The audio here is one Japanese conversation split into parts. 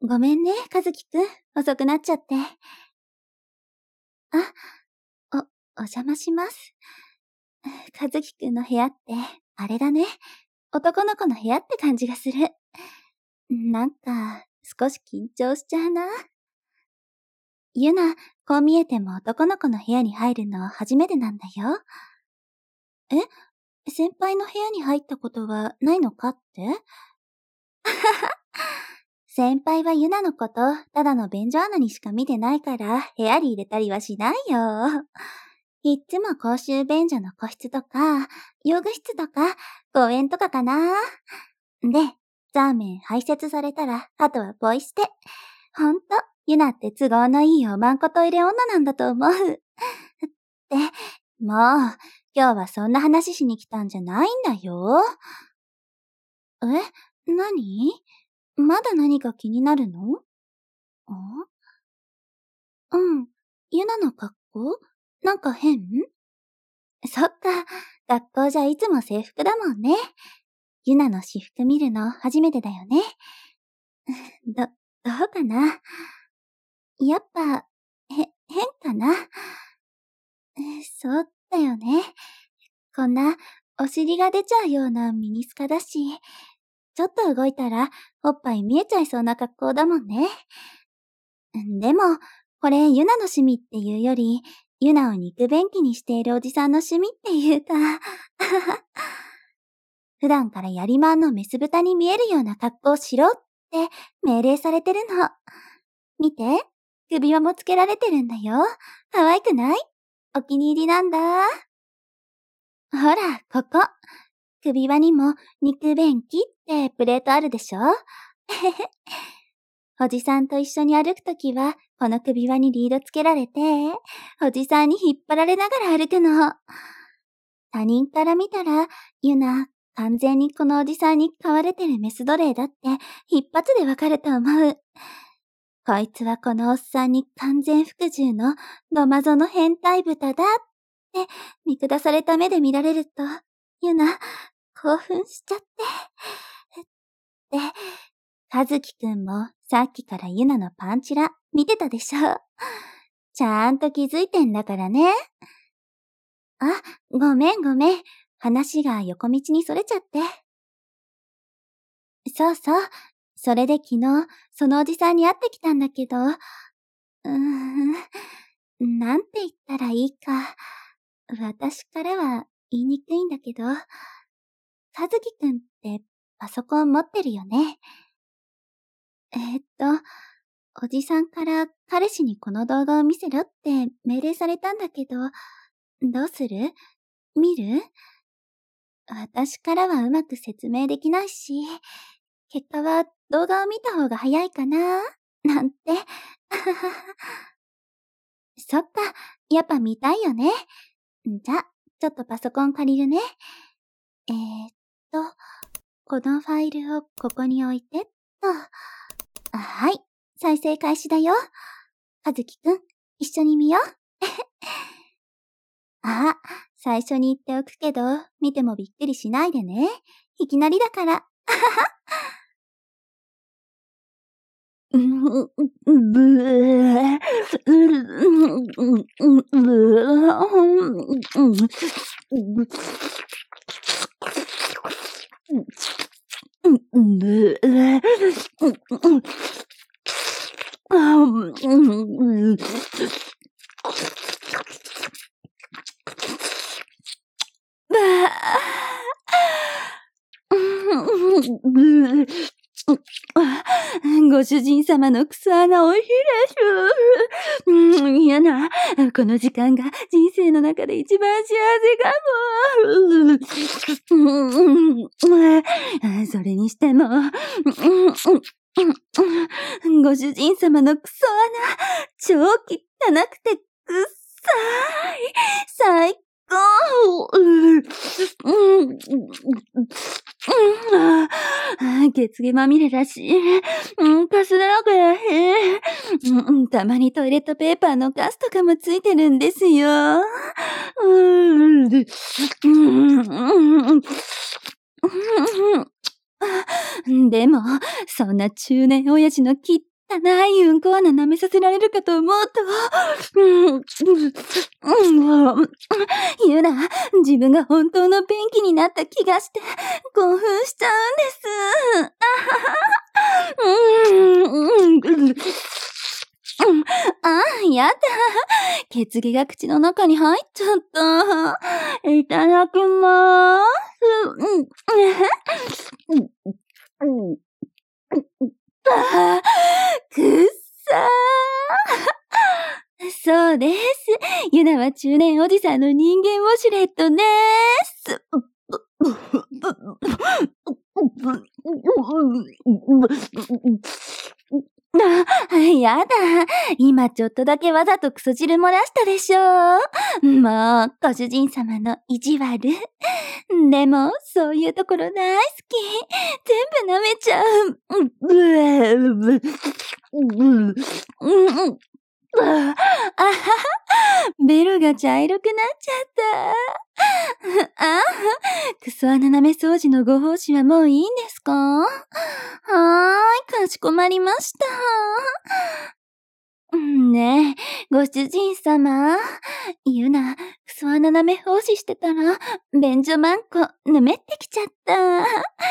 ごめんね、和樹くん。遅くなっちゃって。お邪魔します。和樹くんの部屋って、あれだね。男の子の部屋って感じがする。なんか、少し緊張しちゃうな。ゆな、こう見えても男の子の部屋に入るの初めてなんだよ。先輩の部屋に入ったことはないのかって？先輩はゆなのこと、ただの便所穴にしか見てないから、部屋に入れたりはしないよ。いっつも公衆便所の個室とか、用具室とか、公園とかかな。で、ザーメン排泄されたら、あとはポイ捨て。ほんと、ゆなって都合のいいおまんこトイレ女なんだと思う。って、もう、今日はそんな話しに来たんじゃないんだよ。何？まだ何か気になるの？うん。ゆなの格好？なんか変？そっか、学校じゃいつも制服だもんね。ゆなの私服見るの初めてだよね。どうかな。やっぱ、変かな。そうだよね。こんな、お尻が出ちゃうようなミニスカだし、ちょっと動いたら、おっぱい見えちゃいそうな格好だもんね。でも、これユナの趣味っていうより、ユナを肉便器にしているおじさんの趣味っていうか、普段からやりまんのメス豚に見えるような格好をしろって命令されてるの。見て、首輪もつけられてるんだよ。可愛くない？お気に入りなんだ。ほら、ここ。首輪にも肉便器ってプレートあるでしょ？おじさんと一緒に歩くときは、この首輪にリードつけられて、おじさんに引っ張られながら歩くの。他人から見たら、ゆな、完全にこのおじさんに飼われてるメス奴隷だって、一発でわかると思う。こいつはこのおっさんに完全服従のドマゾの変態豚だって見下された目で見られると、ゆな、興奮しちゃって。で、かずきくんもさっきからゆなのパンチラ見てたでしょ。ちゃんと気づいてんだからね。ごめん。話が横道にそれちゃって。そう。それで昨日、そのおじさんに会ってきたんだけど、なんて言ったらいいか。私からは言いにくいんだけど、かずきくんってパソコン持ってるよね。おじさんから彼氏にこの動画を見せろって命令されたんだけど、どうする？見る？私からはうまく説明できないし、結果は動画を見た方が早いかななんて。そっか、やっぱ見たいよね。じゃ、ちょっとパソコン借りるね。このファイルをここに置いてっと。はい、再生開始だよ。かずきくん、一緒に見よう。最初に言っておくけど、見てもびっくりしないでね。いきなりだから。ご主人様のクソ穴おいしいです。嫌な。この時間が人生の中で一番幸せかも。それにしても、ご主人様のクソ穴、超汚くてくっさい。最高。血毛まみれだし、カスだらけだし、たまにトイレットペーパーのカスとかもついてるんですよ。でも、そんな中年親父の汚汚いうんこ穴舐めさせられるかと思うと、ユナ、自分が本当の便器になった気がして、興奮しちゃうんです。やだ。血毛が口の中に入っちゃった。いただきまーす。くっさー。そうです。ユナは中年おじさんの人間ウォシュレットです。やだ。今ちょっとだけわざとクソ汁漏らしたでしょ。もう、ご主人様の意地悪。でも、そういうところ大好き。全部舐めちゃう。ベロが茶色くなっちゃった。クソ穴舐め掃除のご奉仕はもういいんですか？はーい、かしこまりました。ねえ、ご主人様。ユナ、クソ穴舐め奉仕してたら、便所マンコ、ぬめってきちゃった。はい、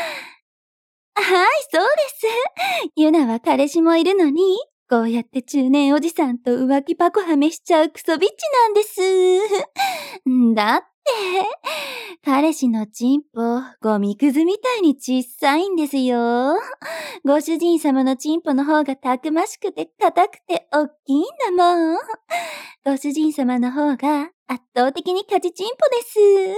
そうです。ユナは彼氏もいるのに、こうやって中年おじさんと浮気パコはめしちゃうクソビッチなんです。だって、彼氏のチンポ、ゴミくずみたいに小さいんですよ。ご主人様のチンポの方がたくましくて硬くておっきいんだもん。ご主人様の方が圧倒的にカジチンポです。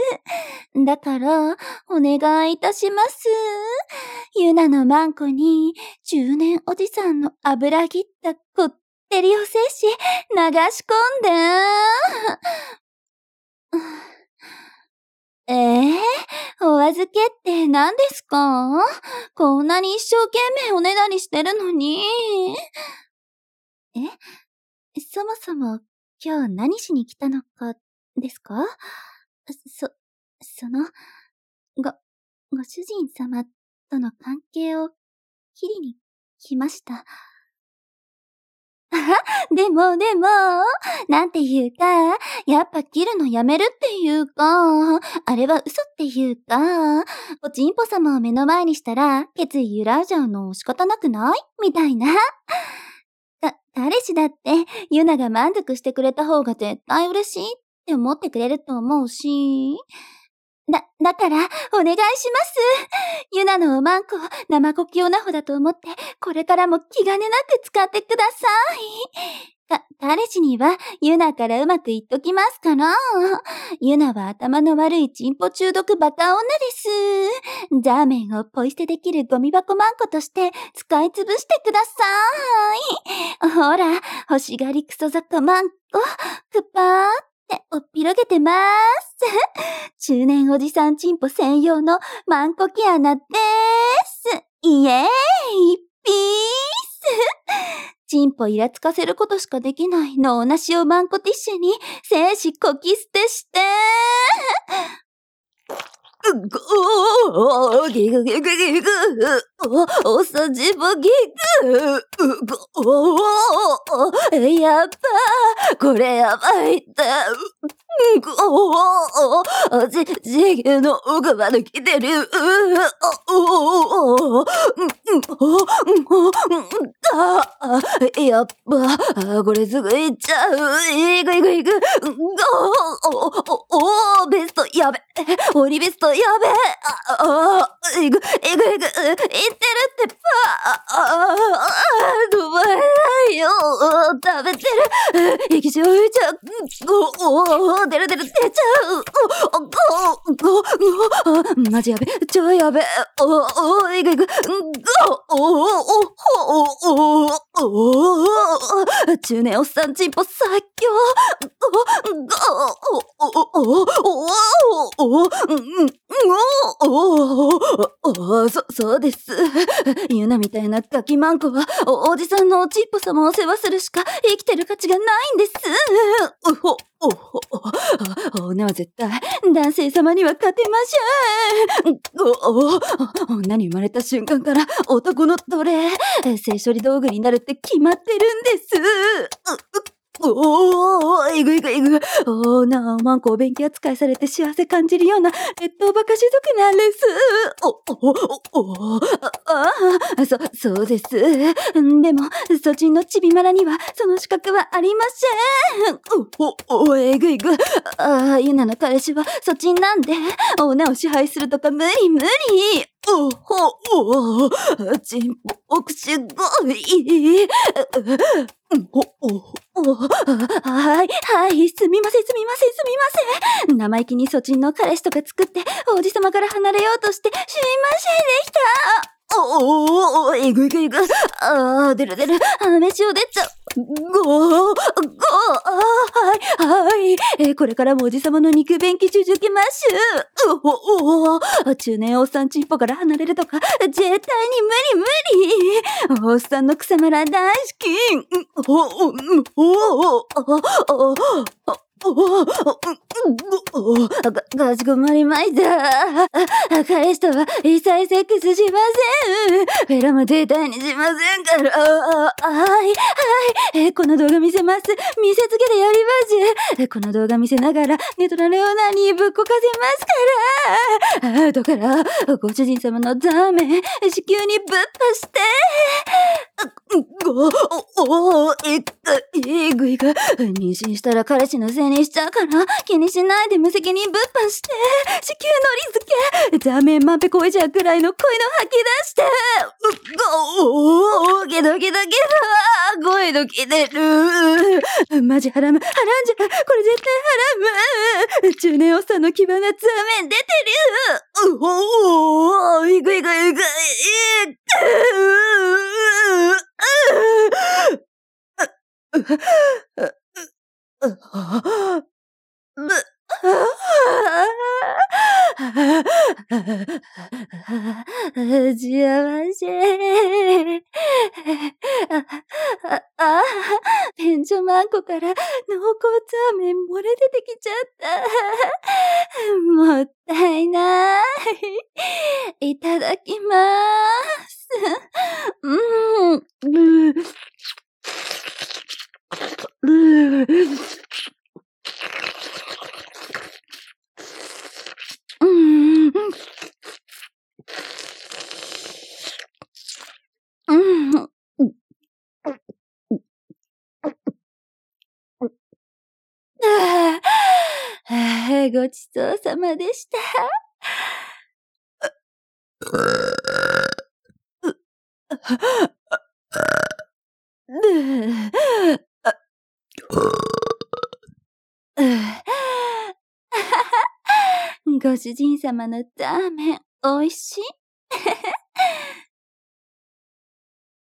だから、お願いいたします。ユナのマンコに、中年おじさんの油切ったこってりお精子流し込んで。お預けって何ですか？こんなに一生懸命おねだりしてるのに。そもそも今日何しに来たのかですか？その、ご主人様との関係を切りに来ました。でも、なんていうか、やっぱ切るのやめるっていうか、あれは嘘っていうか、おちんぽ様を目の前にしたら、決意揺らいじゃうの仕方なくないみたいな。彼氏だって、ユナが満足してくれた方が絶対嬉しいって思ってくれると思うし。だから、お願いします。ユナのおまんこ、生コキオナホだと思って、これからも気兼ねなく使ってください。彼氏には、ユナからうまく言っときますから。ユナは頭の悪いチンポ中毒バカ女です。ザーメンをポイ捨てできるゴミ箱マンコとして使い潰してください。ほら、欲しがりクソザコマンコ、クパーっておっぴろげてまーす。中年おじさんチンポ専用のマンコキ穴でーす。イエーイピース。チンポイラつかせることしかできない脳なしをマンコティッシュに精子こき捨てして。ギグギグギグおさじぼギグやっばこれやばいって地球の奥まで来てるやっばこれすぐ行っちゃういくベストやべオリベストやべいく言ってるって止まれないよ食べてる液状浮いちゃう出る出ちゃうマジやべ超やべいく中年おっさんチンポ最強そうです。ユナみたいなガキマンコはおじさんのおちっぽ様を世話するしか生きてる価値がないんです。女は絶対男性様には勝てましょう。女に生まれた瞬間から男の奴隷性処理道具になるってって決まってるんです。えぐいぐいぐ。なんかお勉強扱いされて幸せ感じるような劣等バカ種族なんです。そうです。でも、そちんのちびまらにはその資格はありません。えぐいぐ。ゆなの彼氏はそちんなんで、女を支配するとか無理無理。ちんぽ奥すごい。はい、すみません。生意気にそちんの彼氏とか作って、王子様から離れようとして、すいませんでした。えぐい。出る。飯を出ちゃう。はい。これからもおじさまの肉便器続けます。中年おっさんちんぽから離れるとか、絶対に無理。おっさんの草むら大好き。かしこまりました。彼氏とは一切セックスしません。フェラも絶対にしませんから。はい。この動画見せます。見せつけてやります。この動画見せながら、ネトラレオナにぶっこかせますから。だから、ご主人様のザーメン、子宮にぶっ刺して。えぐいが、妊娠したら彼氏のせいにしちゃうから、気にしないで無責任ぶっ刺して、子宮のり付け、ザーメンまんぺこいじゃうくらいの声の吐き出して、声ドキ出る。マジハラム、ハランじゃ、これ絶対ハラム。中年おっさんの牙がザーメン出てる。いぐい。幸せ。便所マンコから濃厚ザーメン漏れ出てきちゃった。もったいない。いただきまーす。ごちそうさまでした。ご主人様のザーメン、おいしい。